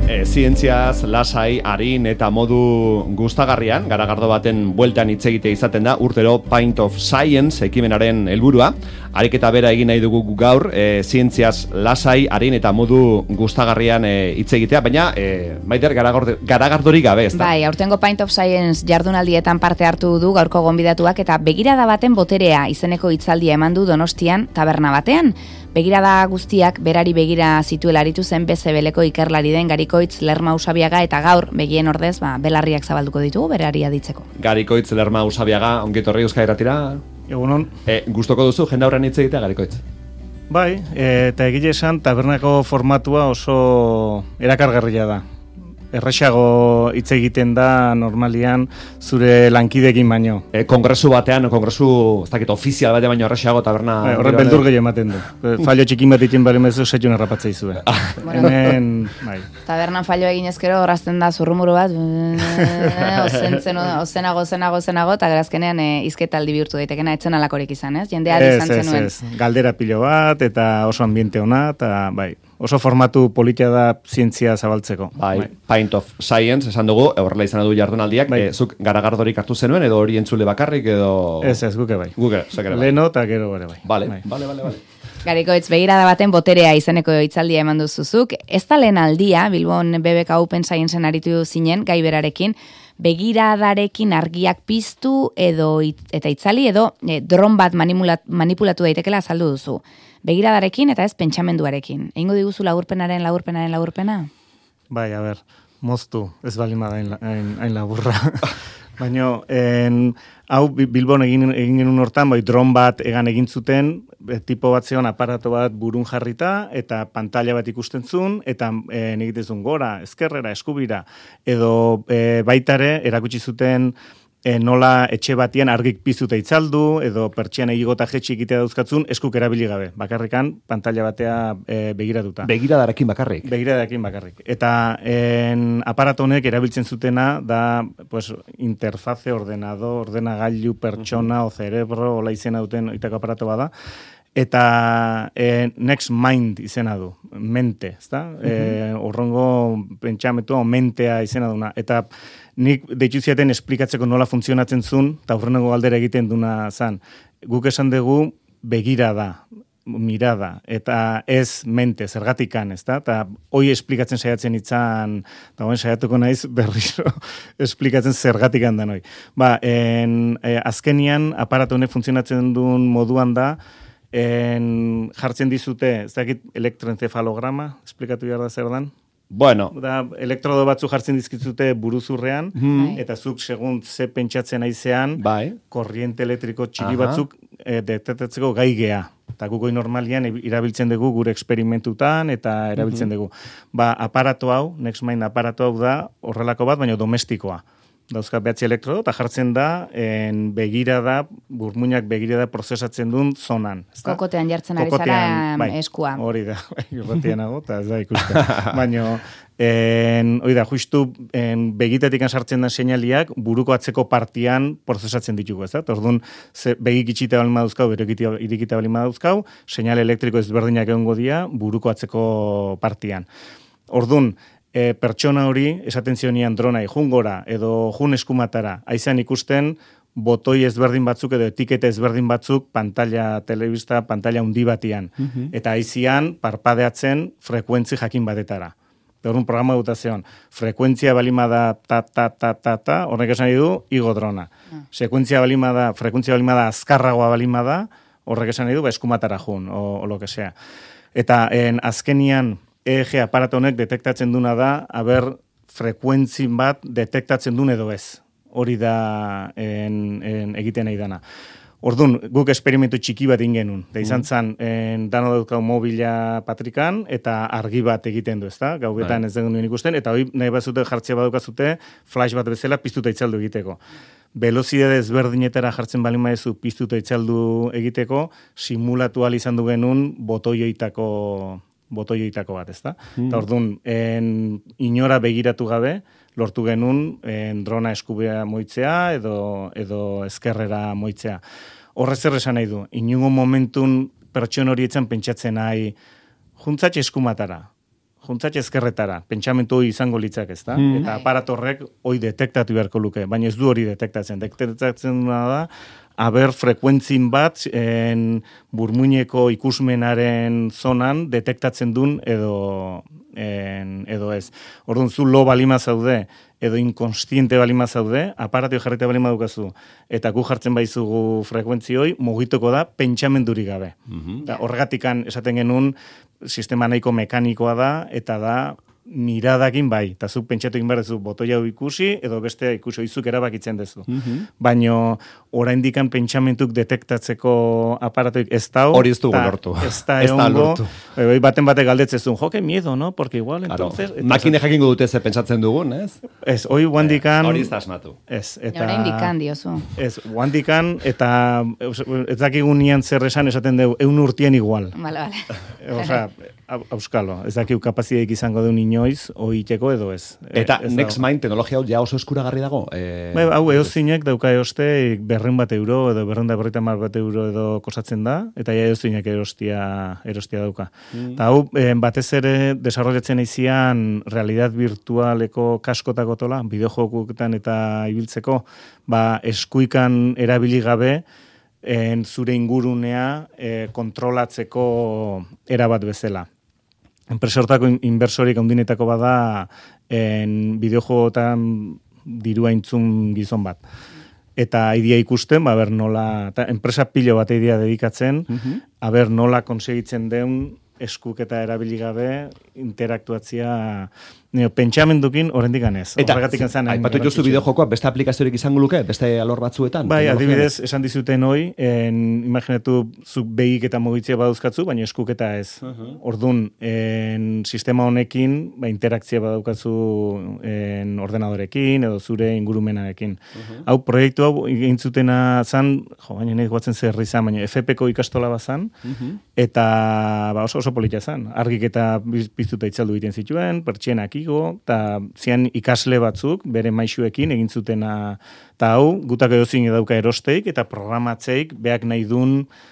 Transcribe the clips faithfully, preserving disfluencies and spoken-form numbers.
E, zientziaz, lasai, arin eta modu gustagarrian, garagardo baten bueltan hitz egitea izaten da, urtero Pint of Science ekimenaren helburua. Ariketa bera egin nahi dugu gaur, e, zientziaz, lasai, arin eta modu gustagarrian hitz e, egitea, baina e, Maider garagardorik gabe, ez da? Bai, aurtengo Pint of Science jardunaldietan parte hartu du gaurko gonbidatuak eta begirada baten boterea izeneko hitzaldia eman du Donostian taberna batean. Begirada guztiak berari begira zituela aritu zen B C B-leko ikerlari den Garikoitz Lerma Usabiaga eta gaur begien ordez ba, belarriak zabalduko ditugu berari aditzeko. Garikoitz Lerma Usabiaga, ongetorri Euskal Irratira. Egunon. E, gustoko duzu jende aurrean hitz egitea, Garikoitz? Bai, e, eta egile esan tabernako formatua oso erakargarria da. Errexago hitz egiten da normalian zure lankideekin baino. E, kongresu batean, kongresu, ez dakit, ofizial batean baino errexago taberna... Bai, horren beldur gehi ematen du. Fallo txikin bat egiten bali mezu, setxun errapatzea izue. Bueno, Hemen, bai. Tabernan fallo egin ezkero, horazten da zurrumuru bat, ozentzen, ozenago, ozenago, ozenago, eta grazkenean e, izketaldi bihurtu daitekena, etzen alakorik izan, ez? Jendea izan zenuen. Ez, ez, galdera pilo bat, eta oso ambiente ona, eta bai, oso formatu politia da zientzia zabaltzeko. Bai, bai. Pint of Science, esan dugu, horrela izan du jardunaldiak, bai. E, zuk garagardorik hartu zenuen, edo hori entzule bakarrik, edo... Ez, ez, guke bai. Guke, zekere bai. Leno eta gero bere bai. Vale, bai. vale, vale, vale. Garikoitz, begirada baten boterea izeneko hitzaldia eman duzuzuk. Ez da lehen aldia, Bilbon B B K Open Scienceen aritu zinen, gai berarekin, begiradarekin argiak piztu edo eta itzali edo e, dron bat manipulatu daitekela azaldu duzu. Begiradarekin eta ez pentsamenduarekin. Egingo diguzu laburpenaren, laburpenaren, laburpena? Bai, a ber, moztu, ez bali ma da hain laburra. Baina, hau Bilbon egin, egin genuen hortan, bai, dron bat egan egin zuten, tipo bat zeon aparato bat burun jarrita, eta pantalla bat ikusten zuen, eta e, negitezun gora, ezkerrera, eskubira, edo e, baitare erakutsi zuten E, nola etxe batian argik piztuta itzaldu, edo pertsian egigota jetxi egitea dauzkatzun, eskuk erabili gabe. Bakarrikan, pantalla batea e, begiratuta. Begiradarekin bakarrik? Begiradarekin bakarrik. Eta en, aparato honek erabiltzen zutena, da pues, interface, ordenador, ordenagailu, pertsona, uh-huh. o cerebro, ola izena duten oitako aparato bada. Eta e, Next Mind izena du, mente, ezta? Uh-huh. E, orrongo pentsametua, mentea izena duna. Eta nik deitu ziaten esplikatzeko nola funtzionatzen zuen, eta aurreneko galdera egiten duna zan. Guk esan dugu begirada, mirada, eta ez mente, zergatikan, ezta? Eta hoi esplikatzen saiatzen itzan, eta hoen saiatuko naiz berriro esplikatzen zergatikan da noi. Ba, en, e, azkenian aparatu honek funtzionatzen duen moduan da, en, jartzen dizute, ez dakit elektroencefalograma, esplikatu behar da zer dan? Bueno. Da, elektrodo batzu jartzen dizkitzute buruzurrean, hmm. eta zuk segun ze pentsatzen aizean, bai. korriente elektriko txiki Aha. batzuk e, detektatzeko gai gea. Eta gukoi normalian irabiltzen dugu gure eksperimentutan, eta erabiltzen dugu. Ba, aparato hau, Next Mind aparato hau da, horrelako bat, baina domestikoa. Dauzka behatzi elektrodo, eta jartzen da, en begirada, burmuinak begirada prozesatzen duen zonan. Ezta? Kokotean jartzen ari zara bai, eskua. Hori da, irratianago, eta ez da ikusten. Baina, hori da, justu en, begitatik sartzen da seinaliak, buruko atzeko partian prozesatzen ditugu, ez da? Orduan, begik itxita balin maduzkau, bero irikita balin maduzkau, seinale elektriko ezberdinak egongo dira, buruko atzeko partian. Orduan, E, pertsona hori, esaten zionian dronai, jungora edo jun eskumatara, aizan ikusten botoi ezberdin batzuk edo etiketa ezberdin batzuk pantalla telebista, pantalla handi batian. Uh-huh. Eta aizian parpadeatzen frekuentzi jakin batetara. Horren programa duta zeon, frekuentzia balima da ta, ta, ta, ta, ta, horrek esan du, igo drona. Uh. Sekuentzia balima da, frekuentzia balima da, azkarragoa balima da, horrek esan du, ba, eskumatara jun, o, o lo que sea. Eta en, azkenian, E E G aparato honek detektatzen duna da, haber frekuentzin bat detektatzen duen edo ez. Hori da en, en, egiten nahi dana. Orduan, guk esperimentu txiki bat ingenun. Da izan zan, en, dano daukau mobila patrikan, eta argi bat egiten du, ezta? Gauetan ez dugu nuen ikusten, eta hori nahi bat zute jartzea badukazute, flash bat bezala piztuta itzaldu egiteko. Velozidade ezberdinetara jartzen balin maezu piztuta itzaldu egiteko, simulatu ahal izan du genuen botoioitako botoioitako bat, ezta? Mm. Eta orduan, en, inora begiratu gabe, lortu genuen en, drona eskubea moitzea edo, edo ezkerrera moitzea. Horrez zer esan nahi du, inungo momentun pertson horietzen pentsatzen nahi, juntzatxe eskumatara, juntzatxe ezkerretara, pentsamentu hori izango litzak, ez da? Mm. Eta aparatorrek hori detektatu beharko luke, baina ez du hori detektatzen. Detektatzen da, aber frekuentzin bat en, burmuineko ikusmenaren zonan detektatzen duen edo, en, edo ez. Orduan, zu lo balima zaude, edo inkonstiente balima zaude, aparatio jarrita balima dukazu, eta gu jartzen baizugu frekuentzioi, mugituko da pentsamendurik gabe. Mm-hmm. Da, horregatikan esaten genuen, sistema nahiko mekanikoa da, eta da, miradakin bai, eta zuk pentsatu egin behar duzu botoia ikusi, edo bestea ikusi oizuk erabakitzen duzu. Mm-hmm. Baina, oraindikan pentsamentuk detektatzeko aparatuik ez dau. Hori ez dugu lortu. Ez da egongo, bai, baten bate galdetzezun, joke miedo, no? Porque igual, entonces... Claro. Makine jakingo dute ze pentsatzen dugun, ez? Ez, hoi guandikan... Hori ez da asmatu. Ez, eta... Oraindikan diozu. Ez, guandikan, eta ez dakigun nian zer esan esaten dugu, eun urtien igual. Vale, vale. Osea, auskalo, ez dakiu kapazideik izango duen inoiz, oiteko edo ez. Eta ez NextMind teknologia hau ja oso eskuragarri dago? E... Bai, hau eozinek dauka eoste berreun bat euro edo berreun da berreita mar bat euro edo kosatzen da, eta ja eozinek erostia, erostia dauka. Mm. Eta hau, batez ere, desarrollatzen eizian realidad virtualeko kaskotako tola, bideojokuetan eta ibiltzeko, ba, eskuikan erabili gabe, en zure ingurunea e, kontrolatzeko erabat bezala. Enpresortako inbersorik handinetako bada en bideojogotan dirua intzun gizon bat. Eta idea ikusten, ba, ber nola, eta enpresa pilo bat idea dedikatzen, mm-hmm. aber nola konsegitzen den eskuk eta erabili gabe interaktuatzia neo, pentsamendukin oraindik ganez. Eta aipatu jozu bideojokoa beste aplikaziorik izango luke, beste alor batzuetan? Bai, adibidez, esan dizuten hoi, en, imaginatu zuk begik eta mugitzea badauzkatzu, baina eskuk eta ez. Uh-huh. Ordun, en, sistema honekin, ba, interakzia badaukatzu en, ordenadorekin edo zure ingurumenarekin. Uh-huh. Hau, proiektu hau egintzutena zan, jo, baina nahi guatzen zerri zan, baina F P ko ikastola bazan, uh-huh. eta ba, oso oso polita zan. Argik eta piztuta itzaldu egiten zituen, pertsienak eta zian ikasle batzuk, bere maisuekin egin zutena, eta hau, gutak edozin edauka erosteik, eta programatzeik beak nahi dun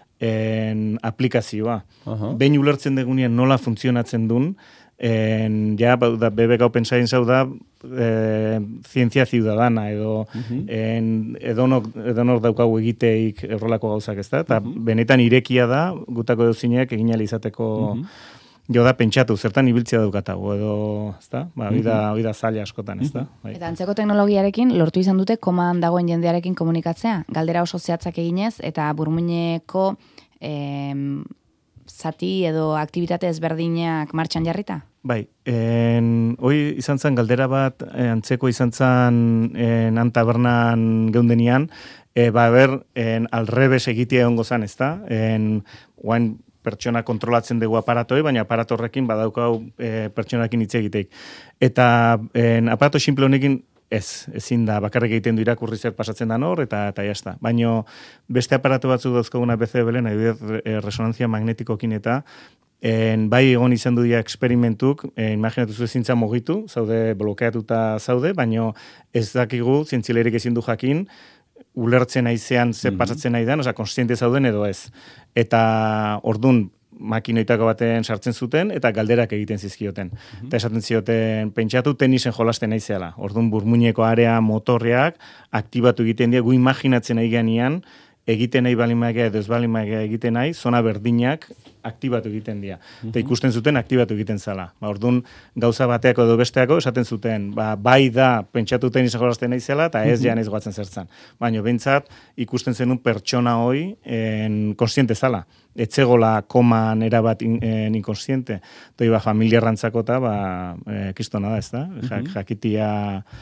en, aplikazioa. Uh-huh. Behin ulertzen degunean nola funtzionatzen dun, en, ja, da, bebek hau pentsain zau da, e, zientzia ciudadana, edo uh-huh. en, edonok, edonok daukagu egiteik errolako gauzak, ez da? Eta uh-huh. benetan irekia da, gutako edozinek egin ahal izateko... Uh-huh. Jo da pentsatu, zertan ibiltzea daukatago, edo, ezta? Ba, hori da, hori da zaila askotan, ezta? Bai. Eta antzeko teknologiarekin lortu izan dute koman dagoen jendearekin komunikatzea, galdera oso zehatzak eginez, eta burmuineko em, zati edo aktibitate ezberdinak martxan jarrita? Bai, en, hoi izan zen galdera bat, eh, antzeko izan zen en, antabernan geundenian, e, ba, ber, en, alrebes egitea egongo zen, ezta? En, oain, pertsona kontrolatzen dugu aparatoi, baina aparato horrekin badaukau e, pertsonakin hitz egiteik. Eta en, aparato simple honekin ez, ezin da, bakarrik egiten du irakurri zer pasatzen da nor, eta eta jazta. Baina beste aparato batzuk dauzkaguna B C B-len, adibidez, resonantzia magnetikokin eta en, bai egon izan du dira eksperimentuk, e, imaginatu zu ezintza mugitu, zaude blokeatuta zaude, baina ez dakigu, zientzilerik ezin du jakin, ulertzen aizean ze pasatzen nahi den, osea, konstiente zauden edo ez. Eta ordun makinoitako baten sartzen zuten, eta galderak egiten zizkioten. Uh-huh. Eta esaten zioten, pentsatu tenisen jolasten naizeala. Ordun burmuineko area motorreak aktibatu egiten dira, gu imaginatzen nahi ganean, egiten nahi balimagea edo ez balimagea egiten nahi, zona berdinak aktibatu egiten dira. Uh-huh. Eta ikusten zuten aktibatu egiten zala. Ba, orduan, gauza bateako edo besteako esaten zuten, ba, bai da pentsatu tenisa jolasten nahi zela, eta ez uh-huh. jan ez goatzen zertzen. Baina, behintzat, ikusten zenun pertsona hoi en, konstiente zala. Etzegola koman erabat in, en, inkonstiente. Toi, ba, familia rantzako eta, ba, e, kistona da, ez da? Uh-huh. Jakitia...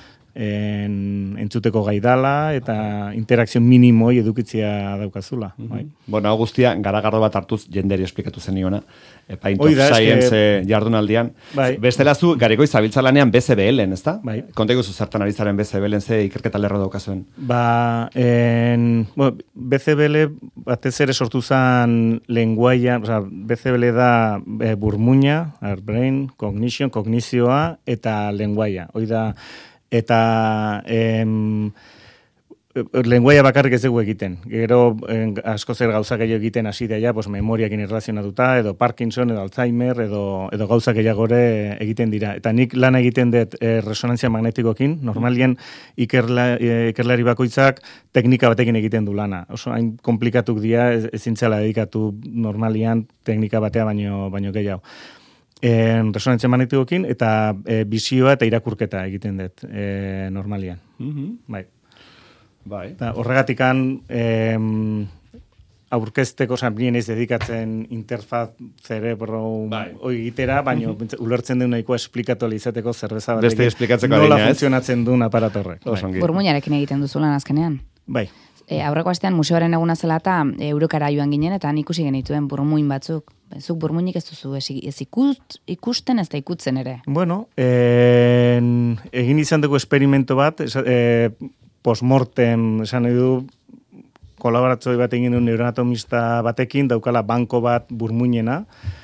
En, entzuteko gai dala eta interakzio minimoi edukitzia daukazula. Mm-hmm. Bai. Bueno, guztia, garagardo bat hartuz jenderi esplikatu zeniona, Paint of Science que... jardunaldian. Bai. Bestela zu, gariko izabiltzalanean B C B L-en, ezta? Bai. Konta iguzu zertan ari zaren B C B L-en, ze ikerketa lerro daukazuen? Ba, en, bueno, B C B L batez ere sortu zan lenguaia, o sea, B C B L da e, burmuina, our brain, cognition, kognizioa, eta lenguaia. Hoi da, eta em, lenguaia bakarrik ez dugu egiten. Gero en, asko zer gauza gehiago egiten hasi daia, pues memoriakin erlazionatuta, edo Parkinson, edo Alzheimer, edo, edo gauza gehiagore egiten dira. Eta nik lan egiten dut e, resonantzia magnetikokin, normalien ikerla, e, ikerlari bakoitzak teknika batekin egiten du lana. Oso hain komplikatuk dira, ez, ezintzela dedikatu normalian teknika batea baino, baino gehiago. En resonantzia magnetikokin eta e, bizioa eta irakurketa egiten dut e, normalian. Mm-hmm. Bai. Bai. Da, horregatikan em, aurkezteko zanbien ez dedikatzen interfaz cerebro bai. egitera, baina mm-hmm. ulertzen duen nahikoa esplikatu izateko zerbeza Beste esplikatzeko nola adina, funtzionatzen duen aparatorrek. Bai. Burmuinarekin egiten duzulan azkenean. Bai. E, aurreko astean museoaren eguna zela eta e, Eurokara joan ginen eta ikusi genituen burmuin batzuk. Zuk burmuinik ez duzu, ez, ez ikust, ikusten ez da ikutzen ere. Bueno, en, egin izan dugu esperimento bat, es, e, postmortem, esan nahi du, kolaboratzoi bat egin du neuroanatomista batekin, daukala banko bat burmuinena,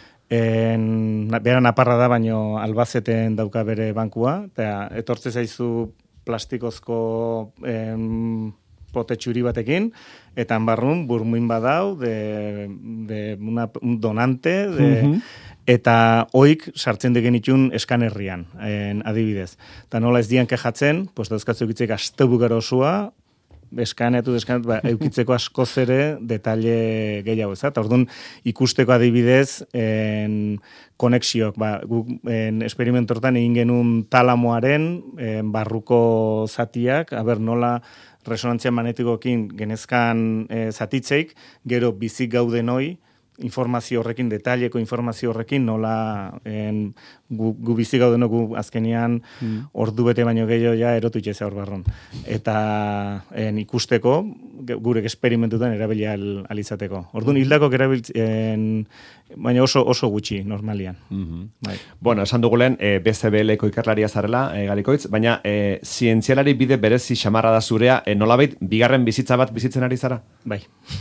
en, bera naparra da, baino Albazeten dauka bere bankua, eta etortze zaizu plastikozko em, pote txuri batekin, eta barrun burmuin badau, de, de una, un donante, de, uh-huh. eta oik sartzen degen itxun eskanerrian, en, adibidez. Eta nola ez dian kejatzen, pues dauzkatzu egitzek astebukaro osua, eskaneatu, eskaneatu, ba, eukitzeko askoz ere detalle gehiago, ez da? Orduan, ikusteko adibidez, en, konexioak, ba, guk en, esperimentortan egin genuen talamoaren en, barruko zatiak, aber nola resonantzia magnetikoekin genezkan e, zatitzeik, gero bizik gauden hoi, informazio horrekin, detaileko informazio horrekin, nola en, gu, gu bizi gauden gu azkenian mm. ordu bete baino gehiago ja erotu itxezea hor barron. Eta en, ikusteko, gure esperimentutan erabili alizateko. Orduan, hildako erabiltzen, baina oso oso gutxi, normalian. Mm-hmm. Bai. Bueno, esan dugulen, e, B C B L-ko ikerlaria zarela, e, Garikoitz, baina e, zientzialari bide berezi xamarra da zurea, e, nolabait, bigarren bizitza bat bizitzen ari zara? Bai.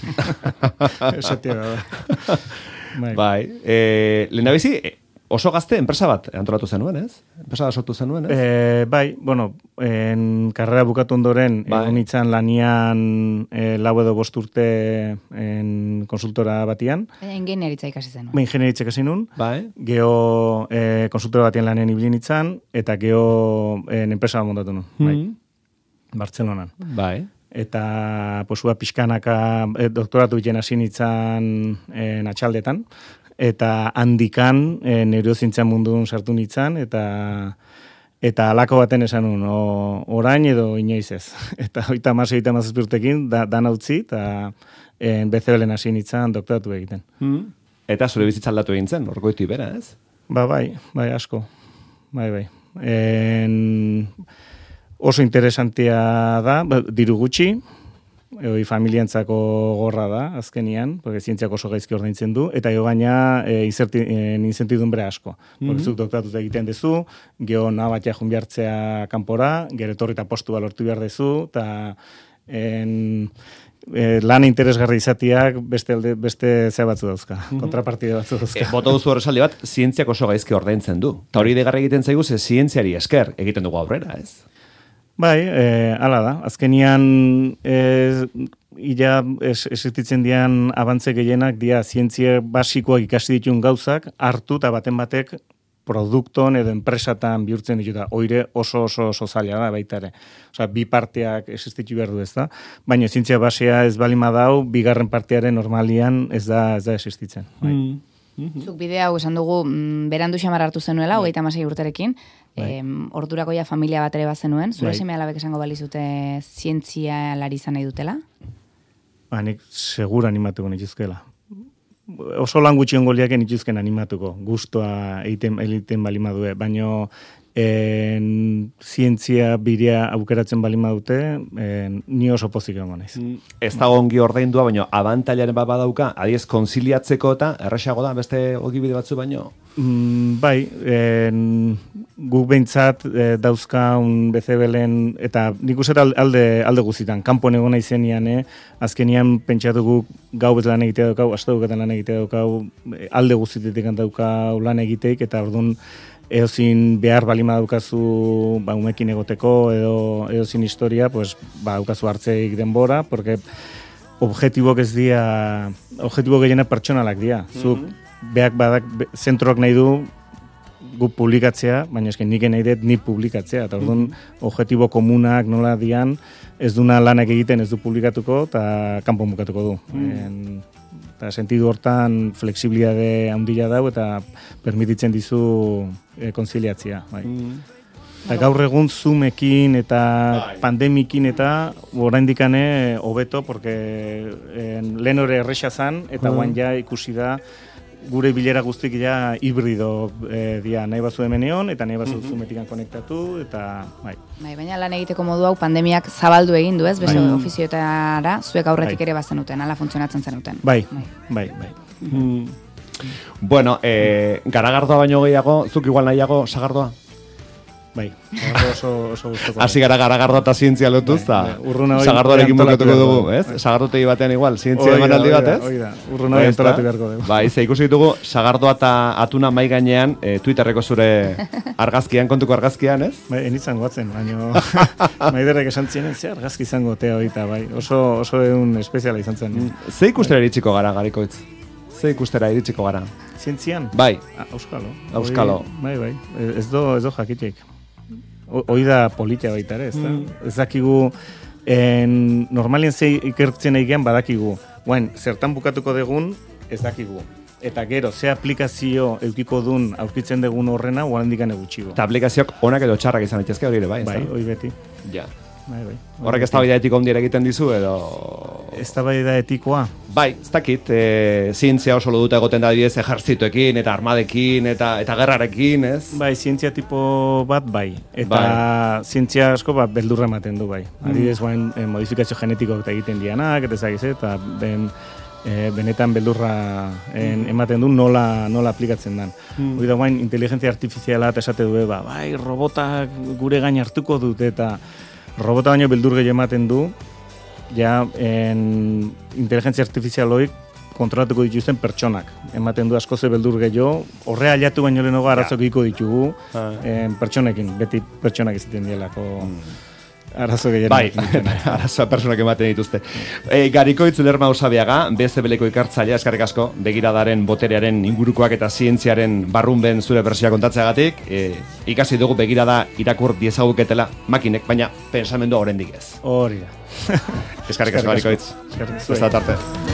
Esatia da. Bai. Bai. E, lehendabizi, oso gazte enpresa bat antolatu zenuen, ez? Enpresa bat sortu zenuen, ez? E, bai, bueno, en karrera bukatu ondoren, bai. Egon itzan lanian e, lau edo bost urte en konsultora batian. Ingeniaritza ikasi zenuen. Ba, ingeniaritza ikasi nun. Bai. Geho e, konsultora batian lanean ibilin itzan, eta geho en enpresa bat montatu nun. Mm-hmm. Bai. Bartzelonan. Bai. Eta posua pixkanaka e, doktoratu iten hasi nitzan en atxaldetan. Eta handikan e, neurozientzia mundun sartu nitzan, eta eta alako baten esan nun, o, orain edo inoiz ez. Eta oita mas, oita mas espirtekin, da, dan utzi, eta e, B C B-len hasi nitzan doktoratu egiten. Hmm. Eta zure bizitza aldatu egin zen, orgoitu ibera, ez? Ba, bai, bai, asko. Bai, bai. En, oso interesantia da, ba, diru gutxi, Oi, familiantzako gorra da, azkenian, porque zientziak oso gaizki ordaintzen du, eta jo gaina e, inzentidun bere asko. Mm-hmm. Zuk doktoratuz egiten dezu, geho nabatia jun behartzea kanpora, gero etorri eta postu balortu behar dezu, eta en, e, lan interesgarri izatiak beste, alde, beste ze batzu dauzka, mm-hmm. kontrapartide batzu dauzka. E, Bota duzu horrezaldi bat, zientziak oso gaizki ordaintzen du. Ta hori degarra egiten zaigu, ze zientziari esker egiten dugu aurrera, ez? Bai, e, ala da. Azkenian, e, ila existitzen dian abantze gehienak, dia zientzia basikoak ikasi ditun gauzak, hartu eta baten batek produkton edo enpresatan bihurtzen dituta. Oire oso oso oso zaila da baita ere. Osea, bi parteak existitu behar du, ez da? Baina zientzia basea ez balima dau, bigarren partearen normalian ez da, ez da existitzen. Bai. Mm. Mm-hmm. Zuk bidea hau esan dugu, mm, berandu xamar hartu zenuela, hogeita hamasei urterekin, bai. em, ordurako ja familia bat ere bazenuen, zure bai. Seme alabek esango balizute zientzia lari izan nahi dutela? Ba, nik segura animatuko nituzkela. Oso lan gutxi ongoliak nituzken animatuko, guztua egiten, egiten balima due, baino en, zientzia birea aukeratzen balima dute, en, ni oso pozik egongo naiz. Mm, ez da ongi ordaindua, baino abantailaren bat badauka, adiez konziliatzeko eta errasago da beste ogibide batzu baino? Mm, bai, en, guk behintzat e, dauzka un B C B-len, eta nik uste alde, alde guzitan, kanpon egon naizenian, eh, azkenian pentsatu guk gau bet lan egitea daukau, aste duketan lan egitea daukau, alde guztitetik daukau lan egiteik, eta orduan eozin behar balima daukazu ba, umekin egoteko edo eozin historia, pues, ba, daukazu hartzeik denbora, porque objetibok ez dia, objetibo gehiena pertsonalak dira. Zuk, mm-hmm. beak badak, be, zentroak nahi du, gu publikatzea, baina esken nik nahi dut ni publikatzea, eta orduan mm-hmm. objetibo komunak nola dian, ez duna lanak egiten ez du publikatuko, eta kanpo bukatuko du. Mm. Eta sentidu hortan fleksibilitate handia dau, eta permititzen dizu e, konziliatzia. Bai. Mm. Eta gaur egun Zoomekin eta bai. Pandemikin eta oraindikane hobeto, porque en, lehen hori erresa zan, eta mm. guan ja ikusi da, gure bilera guztik ja hibrido eh, dia, nahi bazu hemen egon, eta nahi bazu mm-hmm. Zoometikan konektatu, eta bai. Bai, baina lan egiteko modu hau pandemiak zabaldu egin du, ez? Beste bai. Ofizioetara, zuek aurretik bai. Ere bazenuten, ala funtzionatzen zenuten. Bai, bai, bai. bai. Mm. Bueno, eh, garagardoa baino gehiago, zuk igual nahiago sagardoa? Bai, oso, oso guztoko. Asi gara garagardoa eta zientzia lotuz, eta bai, sagardoarekin bukatuko dugu, ez? Bai. Sagardotegi batean igual, zientzia emanaldi bat, ez? Oida, urruna hori antolatu beharko dugu. Bai, ze ikusi ditugu, sagardoa eta atuna mai gainean, e, Twitterreko zure argazkian, kontuko argazkian, ez? Bai, enitzan guatzen, baina maiderrek esan zienen, ze argazki izango tea horita, bai. Oso, oso egun espeziala izan zen. Ze ikustera iritsiko gara, Garikoitz? Ze ikustera iritsiko gara? Zientzian? Bai. Ah, Auskalo. Auskalo. Bai, bai. Ez do, ez do jakitek. Hoi da politia baita ere, ez da? Mm. Ez dakigu, en, normalien ze ikertzen egian badakigu. Guen, zertan bukatuko degun, ez dakigu. Eta gero, ze aplikazio eukiko dun aurkitzen degun horrena, oan dikan egutxigo. Eta aplikazioak onak edo txarrak izan daitezke hori ere, bai? Bai, hoi beti. Ja. Bai, bai. Horrek ez da baida etiko ondiera egiten dizu, edo... Ez da baida etikoa? Bai, ez dakit, e, zientzia oso loduta egoten da didez ejerzituekin, eta armadekin, eta eta gerrarekin, ez? Bai, zientzia tipo bat, bai. Eta bai. Zientzia asko bat beldurra ematen du, bai. Mm. Adibidez, guain, eh, modifikazio genetiko eta egiten dianak, eta ezagiz, eta ben, e, benetan beldurra en, ematen du nola, nola aplikatzen dan. Mm. Hoi da, guain, inteligentzia artifiziala eta esate du, ba, bai, robotak gure gain hartuko dut, eta robota baino beldur gehi ematen du, ja, en, inteligentzia artifizialoik kontrolatuko dituzten pertsonak. Ematen du askoze beldur gehiago, horre aliatu baino lehenago arazok iko ditugu, en, pertsonekin, beti pertsonak izaten dielako mm. arazo gehiago. Bai, arazoa pertsonak ematen dituzte. E, Garikoitz Lerma Usabiaga, B Z B-leko ikartzailea, eskarrik asko, begiradaren, boterearen, ingurukoak eta zientziaren barrunben zure bersioa kontatzeagatik, e, ikasi dugu begirada irakur diezaguketela makinek, baina pensamendua oraindik ez. Hori da. Eskarrik asko, Garikoitz. Eskarrik asko.